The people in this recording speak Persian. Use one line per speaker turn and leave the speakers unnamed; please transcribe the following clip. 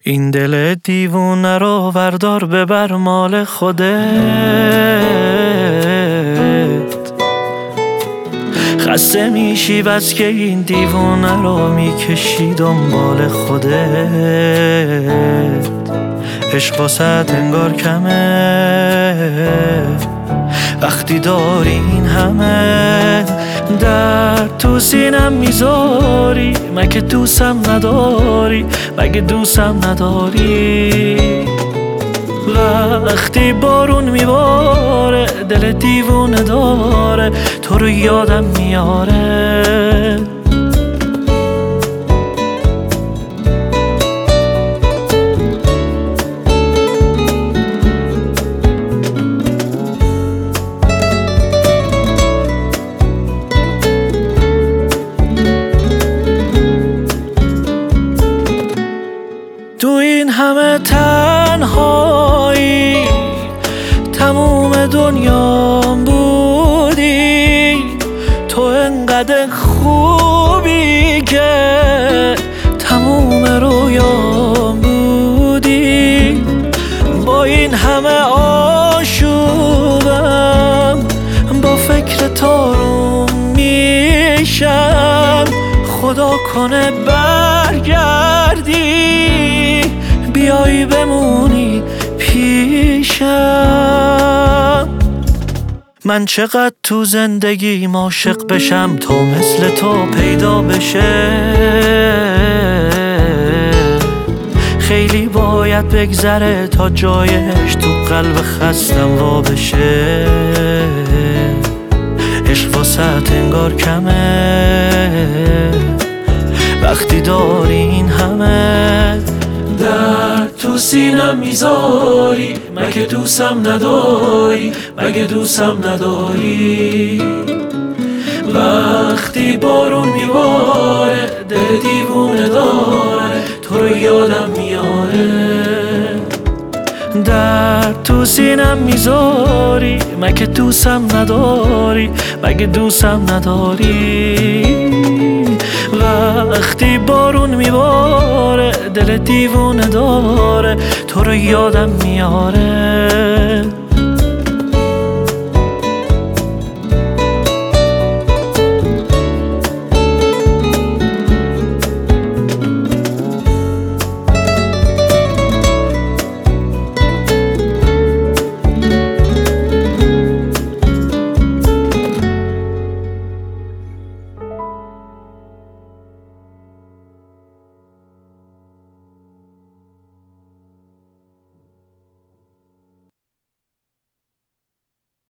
این دل دیوونه رو بردار ببر مال خودت، خسته میشی بس که این دیوونه رو میکشی دنبال خودت. عشق واسه انگار کمه وقتی داری این همه درد تو سینم میذاری. مگه دوستم نداری؟ مگه دوستم نداری؟ وقتی بارون میباره دل دیوونه داره تو رو یادم میاره. تو این همه تنهایی تموم دنیام بودی، تو انقدر خوبی که تموم رویام بودی. با این همه آشوبم با فکر تارون میشم، خدا کنه برگردی بیایی بمونی پیشم. من چقدر تو زندگی عاشق بشم تا مثل تو پیدا بشه، خیلی باید بگذره تا جایش تو قلب خستم وا بشه. عشق واسه انگار کمه وقتی داری این همه درد تو سینم میذاری. مگه دوستم نداری؟ مگه دوستم نداری؟ وقتی بارون میباره دل دیوونه داره تو رو یادم میاره. درد تو سینم میذاری. مگه دوستم نداری؟ مگه دوستم نداری؟ وقتی بارون میباره دل دیوونه داره تو رو یادم میاره.